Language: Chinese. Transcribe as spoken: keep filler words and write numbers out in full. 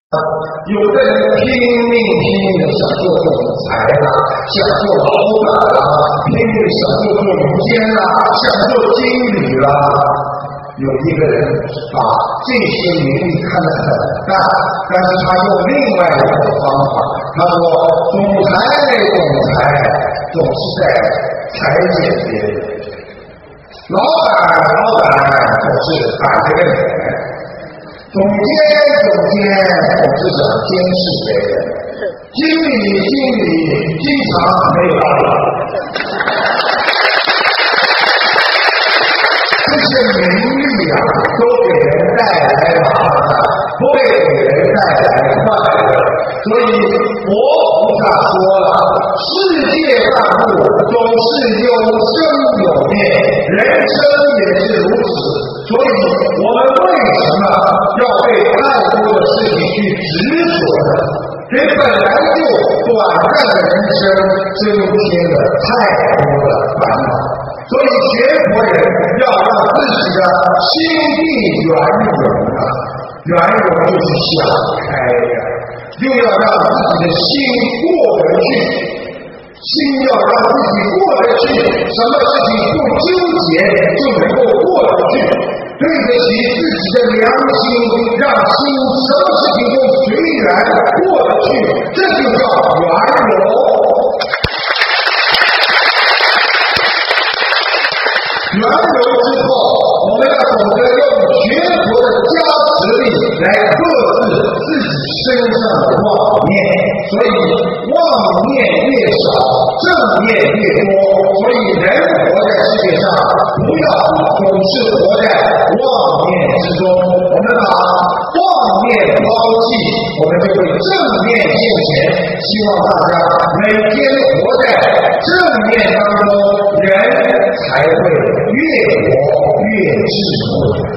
有的人拼命拼命的想做总裁啦，想做老板啦，拼命想做总监啦，想做经理啦。有一个人把这些名利看得很淡，但是他用另外一种方法，他说总裁类总裁总是在裁减别人，老板老板总是打这个脸，总监总监总是想监视别人，经理经理经常没有道理。这些名利啊，都给人带来麻烦，不会给人带来快乐。所以佛菩萨说了，世界万物总是有生有灭，人生也是如此。所以我们为什么要被太多的事情去执着呢？人本来就短暂的人生增添了太多的烦恼，所以学佛人要让自己的心地圆融啊，圆融就是想开呀、啊，又要让自己的心过得去，心要让自己过得去，什么事情不纠结就能够过得去。对得起自己的良心，让心什么事情都随缘过得去，这就叫圆融。圆融之后，我们要懂得用学佛的加持力来克制自己身上的妄念，所以妄念越少，正念越多。所以人活在世界上，不要总是活在妄念之中，我们把妄念抛弃，我们就会正念现前。希望大家每天活在正念当中，人才会越活越智慧。